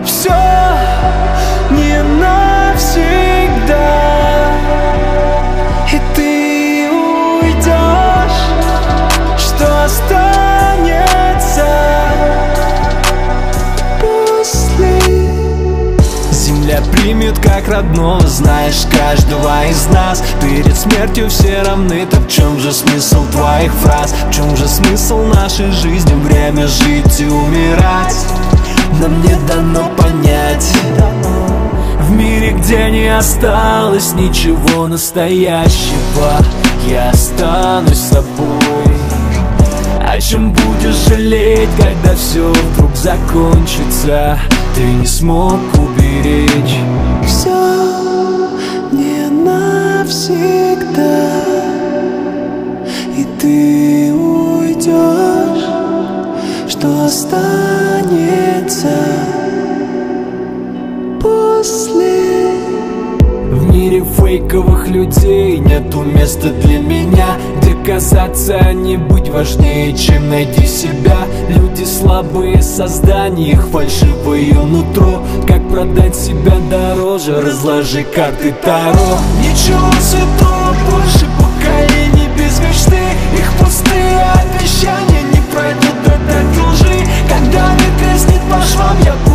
все не навсегда, и ты уйдешь, что останется после? Земля примет как родного, знаешь, каждого из нас. Перед смертью все равны, так в чем же смысл твоих фраз? В чем же смысл нашей жизни? Время жить и умирать нам не дано понять. В мире, где не осталось ничего настоящего, я останусь собой. О чем будешь жалеть, когда все вдруг закончится? Ты не смог уберечь. Все не навсегда, и ты уйдешь, что останется после? В мире фейковых людей нету места для меня, где казаться, а не быть важнее, чем найти себя. Люди слабые создания, их фальшивое нутро. Как продать себя дороже? Разложи карты Таро. Ничего святого больше, поколений без мечты. Их пустые обещания не пройдут до лжи. Когда мир треснет по швам, я